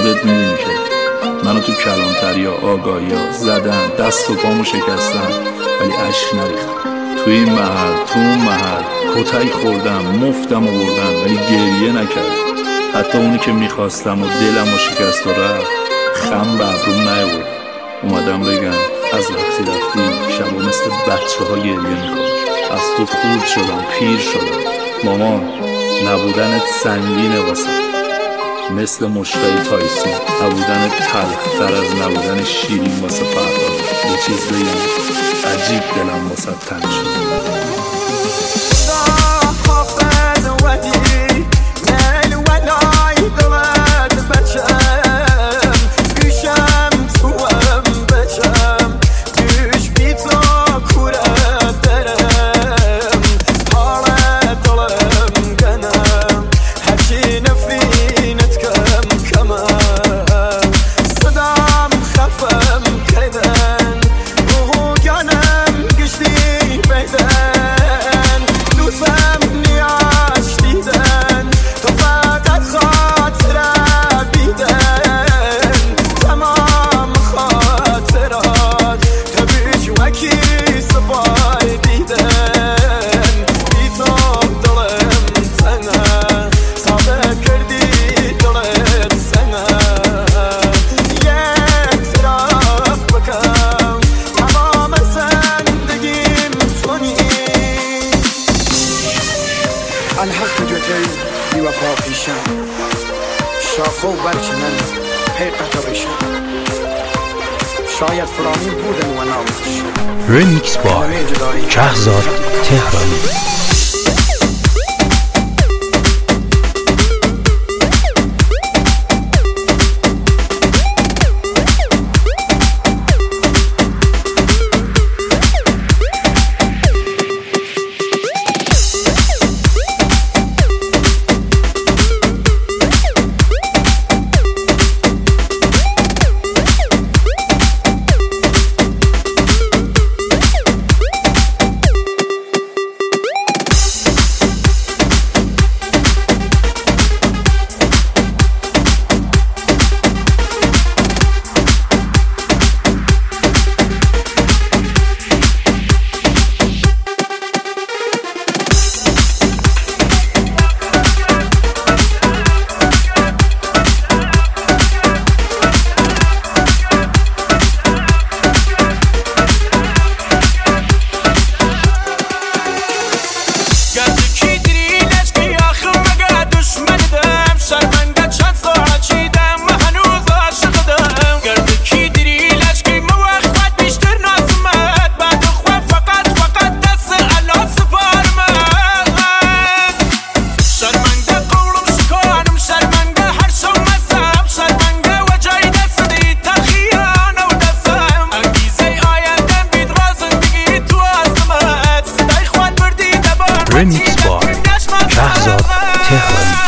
خودت میدونی که منو تو کلانتری ها آگاهی ها زدن، دست و پامو شکستن ولی اشک نریختم. توی این محل، تو اون محل کتک خوردم، مفتم آوردن ولی گریه نکردم. حتی اونی که میخواستم و دلم و شکست و رفت خم به ابروم نیاورد. اومدم بگم از وقتی رفتی شبا مثل بچه ها گریه میکنم. از تو خورد شدم، پیر شدم. مامان نبودنت سنگینه واسه، مثل مشتای تایسون. نبودنت تلختر از نبودن شیرین واسه فردا. یه چیز بگم عجیب دلم واسه تنگ شد. الحق جوتایی بی وفا پیشم، شاخه و برچنن حقیقت بشم. شاید فرانی بودن و نامش. رمیکس با شهرزاد تهرانی. رمیکس با شهرزاد تهرانی.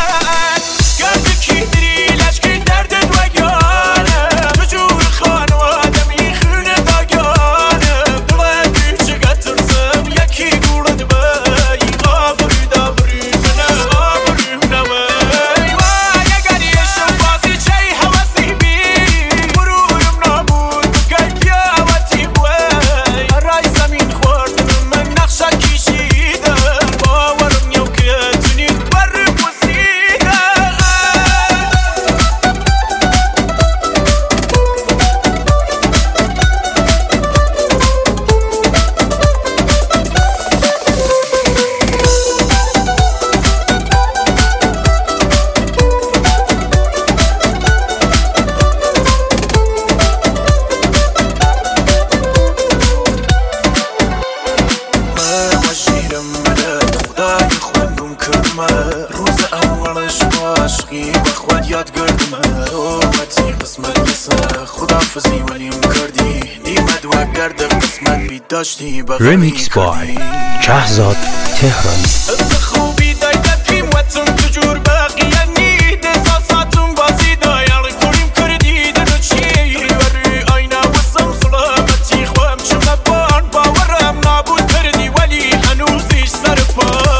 روز اولش عاشقی به خود یاد گردم اومتی قسمت بسه خدافزی ولیم کردی دیمد و گرد قسمت بی داشتی رمیکس با شهرزاد تهرانی. خوبی دایدتیم وطن تجور باقیانی دساساتون بازی دایار کنیم کردی دنوچی ریوری آینه وسم سلامتی خوام شما بان باورم نابود کردی ولی هنوزیش سر پا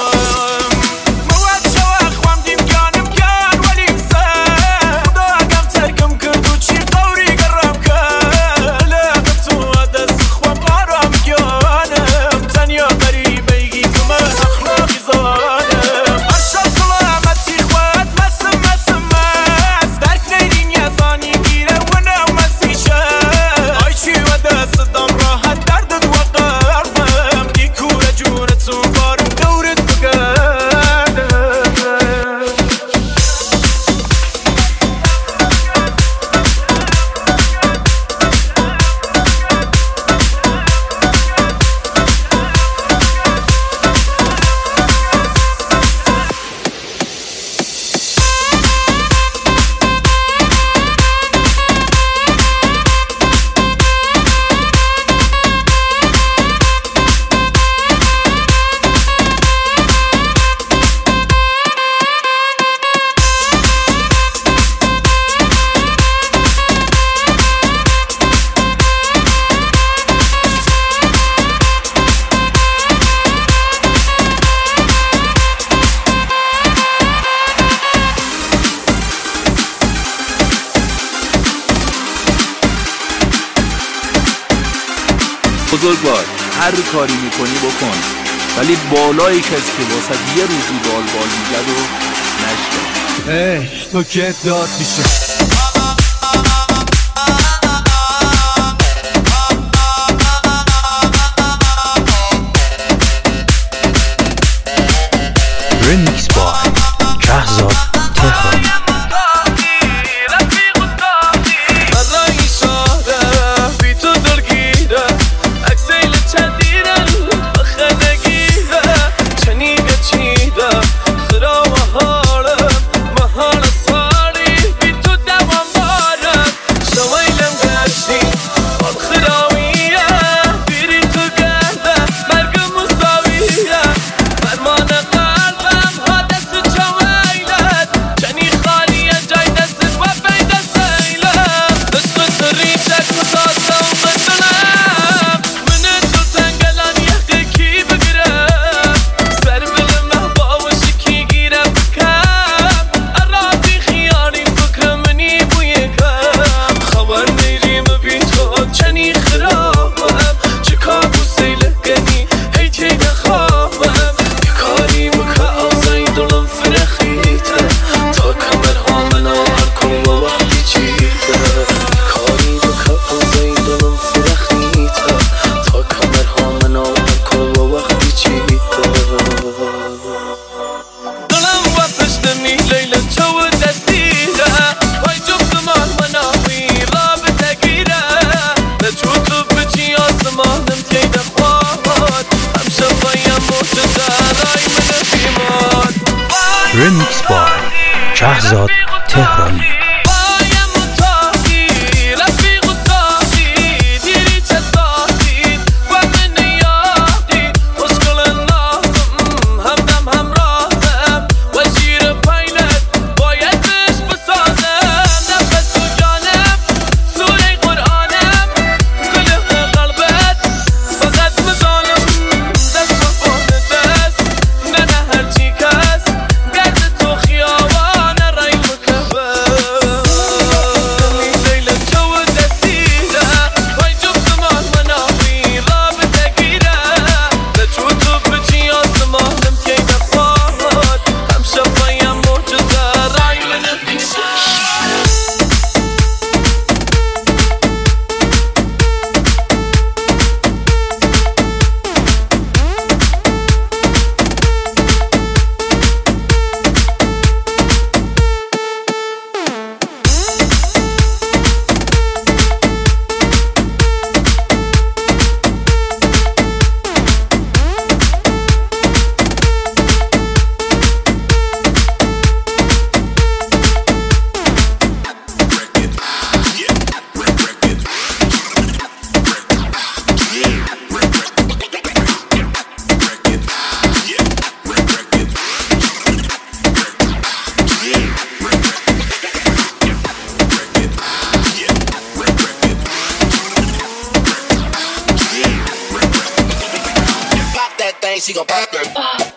مواد شوا خوام دیم گانم گان ولی سر خدا بزرگوار هر کاری میکنی بکن، ولی بالای کسی که واسه یه روزی بال میزد و نشکن. تو که داد میشه Remix by شهزاد تهرانی. Remix by شهزاد تهرانی. She gon' pop that.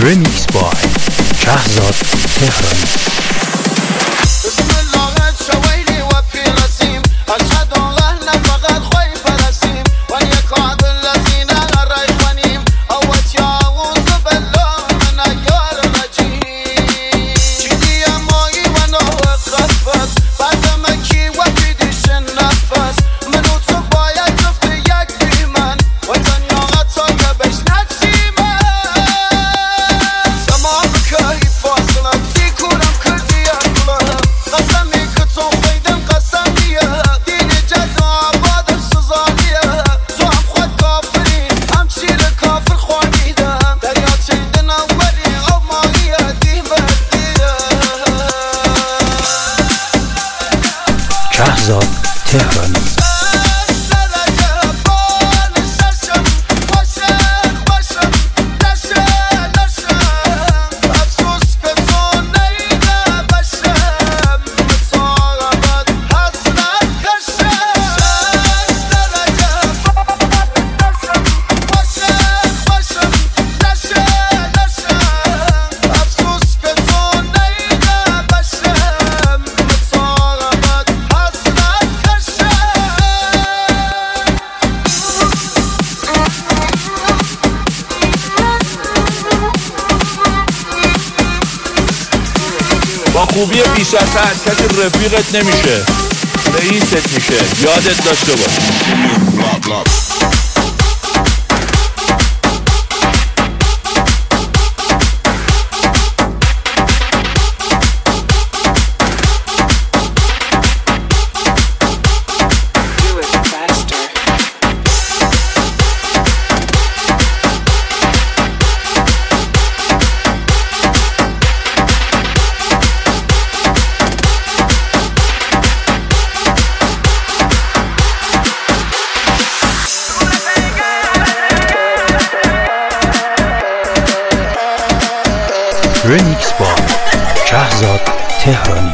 رمیکس بای شهزاد تهرانی. شهزاد تهرانی. با خوبی بیش از حد کسی رفیقت نمیشه، رئیست میشه، یادت داشته باش. رمیکس با شهزاد تهرانی.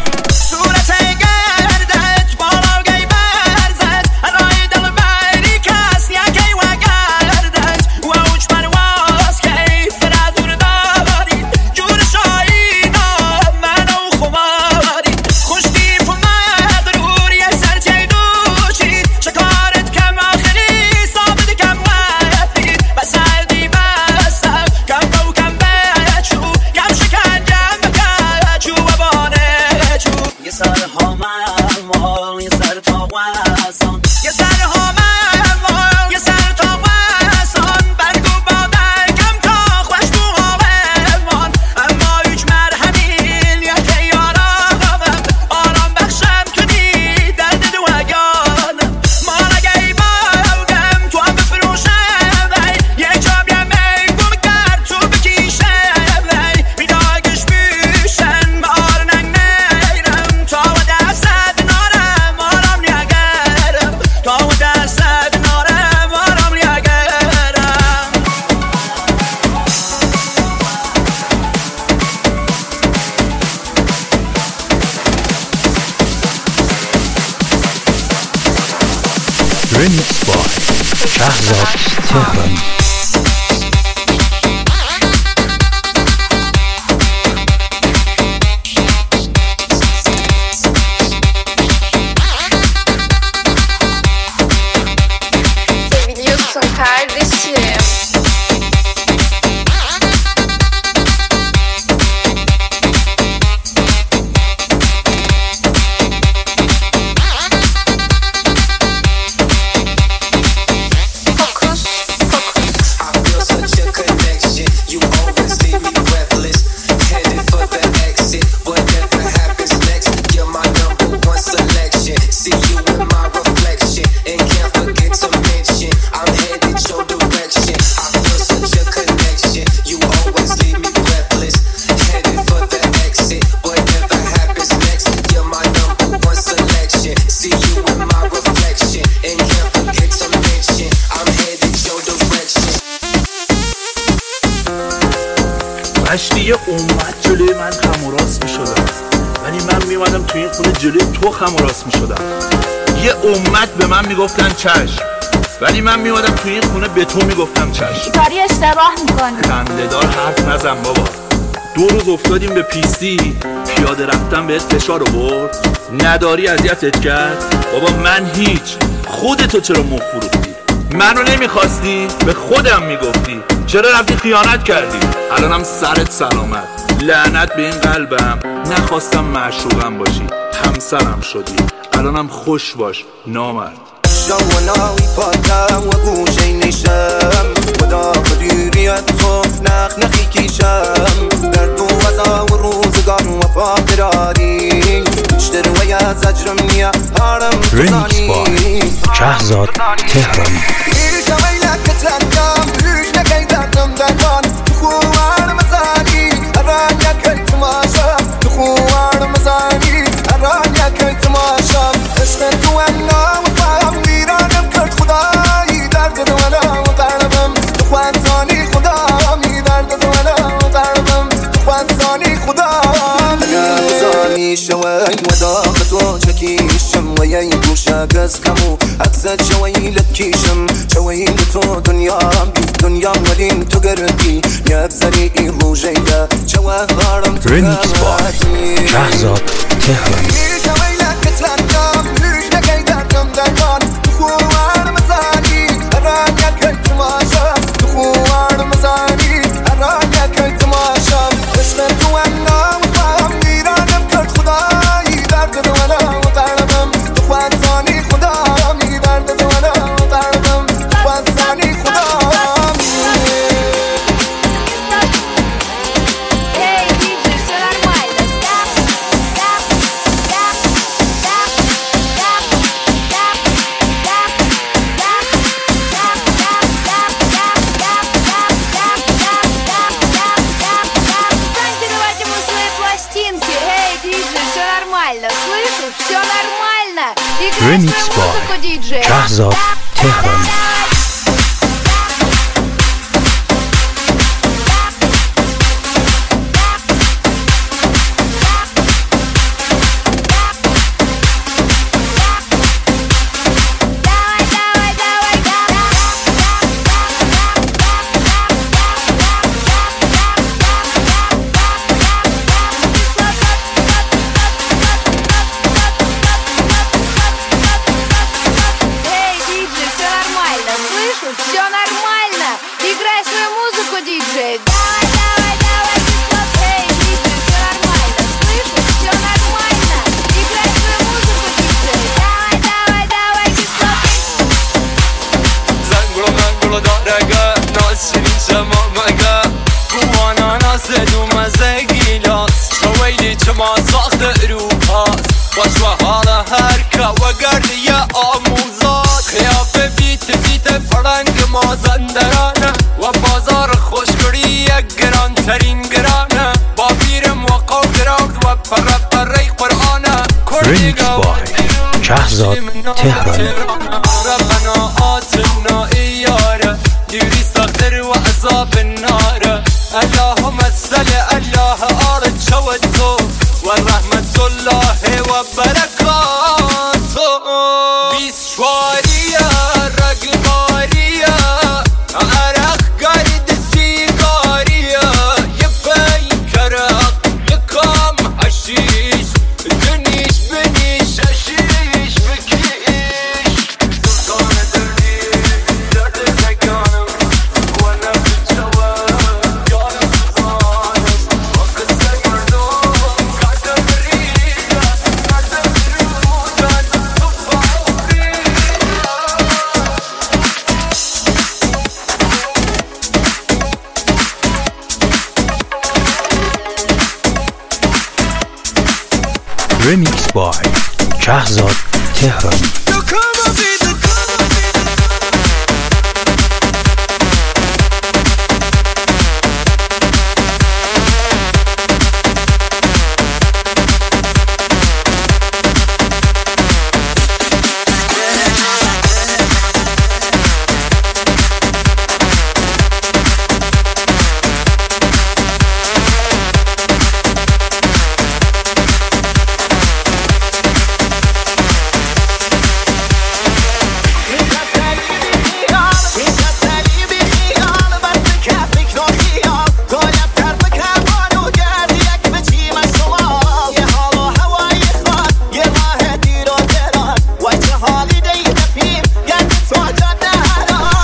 رمیکس با شهزاد تهرانی. دیگه اومد جلوی من خم و راست می شدم، ولی من می اومدم توی این خونه جلوی تو خم و راست می شدم. یه اومد به من می گفتن چشم، ولی من میومدم توی این خونه به تو میگفتم چشم. کاری اشتباه میکنی. خنده‌دار حرف نزن بابا. 2 روز افتادیم به پیستی، پیاده رفتن بهت فشار آورد؟ نداری اذیتت کرد؟ بابا من هیچ. خودتو چرا مخ فروختی؟ منو نمیخواستی؟ به خودم میگفتی. چرا رفتی خیانت کردی؟ الانم سرت سلامت. لعنت به این قلبم. نخواستم معشوقم باشی، همسرم شدی. الانم خوش باش نامرد. جواناوی پاکم و گوشه نیشم خدا قدیریت تو نخی کیشم در تو وزا و روزگان و پاکراری اشتر و یا زجرم یا هارم رمیکس بای شهزاد تهرانی. ایش ویلک تنگم ایش نکی دردم دربان تو خوار مزانی هران یکی تماشا تو خوار مزانی هران یکی تماشا عشق تو انا شوي وداقت وجهكيشم وياي وشاق اسكمو اكسد شوي لكيشم شوي لتو دنيا دنيا ولين تقربي يا بزري روجيدا شوي غارم رمیکس بای شهزاد تهرانی. شوي لك تلقام ليش لكي دردم درمان تخوار مزاني هرانيا كي تماشا تخوار مزاني هرانيا كي تماشا اشترت وانا رمیکس بای شهزاد تهرانی. رمیکس بای شهزاد تهرانی. ربنا آتنا ایاره دیری ساختر و عذاب النار اللهم صل الله آرد شود تو و رحمت الله و برکاتو بیسواریه رگباریه عرق گرد سیگاریه یه پیکرق یه کام حشیش دنیش بنیش حشیش بکیش سلطان دردی درد نگانم و نفت جواب یارم زبانم و قصه مردم قدر ریده قدر رودن تو باوری رمیکس بای شهزاد تهرانی.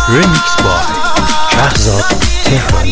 Remix by شهرزاد تهرانی.